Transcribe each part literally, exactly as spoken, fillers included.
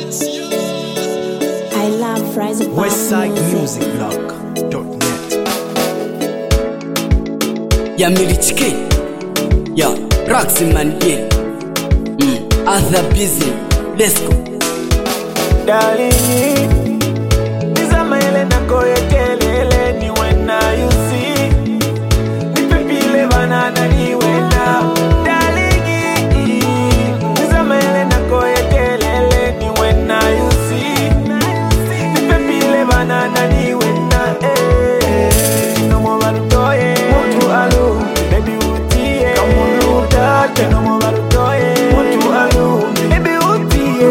I love Rise Above Westside Music. Music Blog dot net. Ya Milichike, ya Roxyman Gil, mm. Arthur Busy, let's go. Darling, nizama ile nako yekelele ni wena you see. Nipepile banana ni wena. Darling, nizama ile nako yekelele ni wena you see. Nipepile banana ni wena. Eh, no mo balutoye, mutu alu, baby utie. Kamuluta, no mo balutoye, mutu alu, baby utie.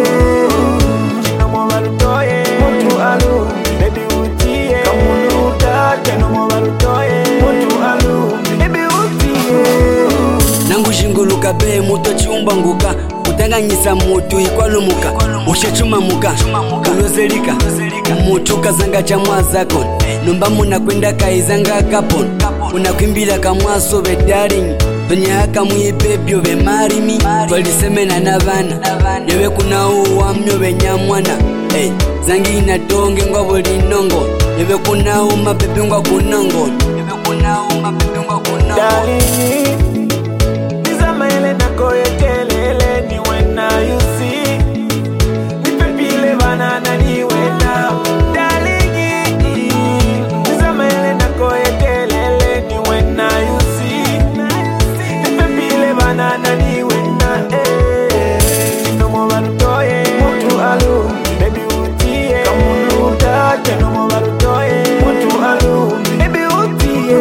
Nangu shinguluka be muto chiumba nguka utanganyisa mutu ikwalumuka ushachuma muka ulozelika mutu kazanga cha mwazakon numba muna kwenda kaizanga kapon unakwimbila kamwaso be darling tonyaka mwibebyo be marimi twalisemena nabana yewe kuna uwamyo be nyamwana hey. Zangi inatonge ngwa bolinongo yewe kuna uma bebe ngwa kunongo yewe kuna uma bebe ngwa kunongo Darling, nizama ile nako yekelele ni wena you see. Nipepile banana ni wena. Darling, nizama ile nako yekelele ni wena you see. Nipepile banana ni wena. Eh, no mo balutoye, mutu alu, baby utie. Kamuluta, no mo balutoye, mutu alu, baby utie.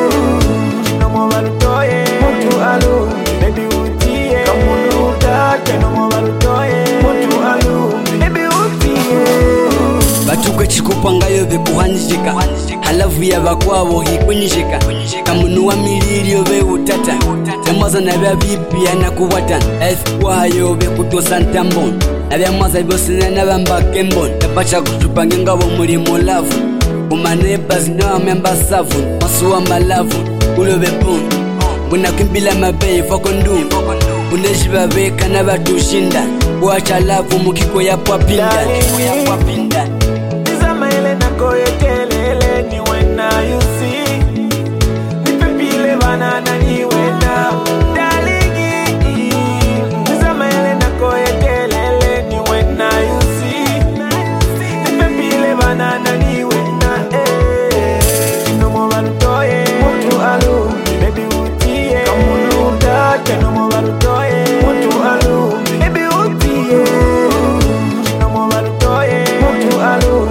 Batukwe chikupangayo bekuhanjika halafu ya bakwabo hikunyishika kamunu wa mililio be utata yamaza na bya bibia na kuwatan esquayo be kutosa ntambon abya maza bosina na bamba kembon tabacha kutupange ngabo muri molavu kumanebas no member savu masuwa malavu ulobe pon unakimbila mabei fokondu uneshiba beka na batushinda kuacha lavu mukiko ya papinda ya papinda nizama ile nako yekelele ni wena you see. Nipepile banana ni wena. Darling, nizama ile nako yekelele ni wena you see. Nipepile banana ni wena. Eh, no mo balutoye, mutu alu, baby utie. Kamuluta, no mo balutoye, mutu alu, baby utie. No mo balutoye, mutu alu.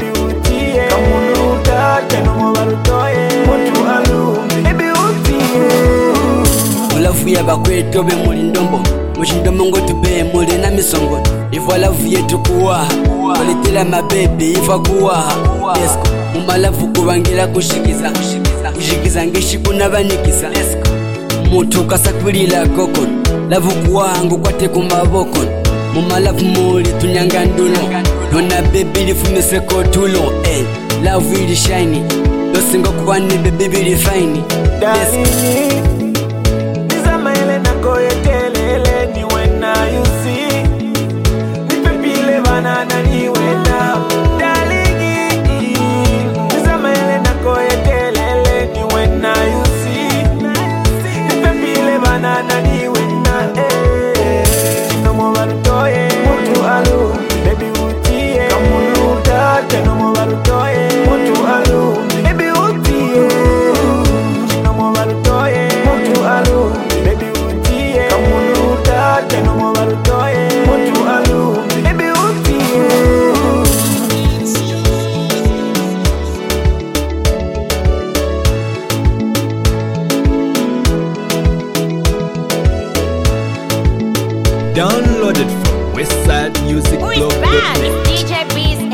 Olafu ya bakweto be muri ndombo mushindombo ngo tube muri na misongo ifu alafu yetu kuwaha walitela mabebe ifa kuwaha lesko mumalafu kubangira kushikiza kushikiza ngishiku nabanikisa mutu kasakwilila kokon lavu kuwaha ngukwate kumaboko mumalafu muri tunyangandulo nona bebe lifumise kotulo eh love ili shiny dosingo kwani bebe bili fine Darling, nizama ile nako yekelele ni wena you see. Nipepile banana ni wena. Darling, nizama ile nako yekelele ni wena you see. Nipepile banana ni wena. Eh, no mo balutoye, mutu alu, baby utie. Kamuluta, no mo balutoye, mutu alu, baby utie. Downloaded from Westside Music Who is Blog dot bad? net. D J Beast.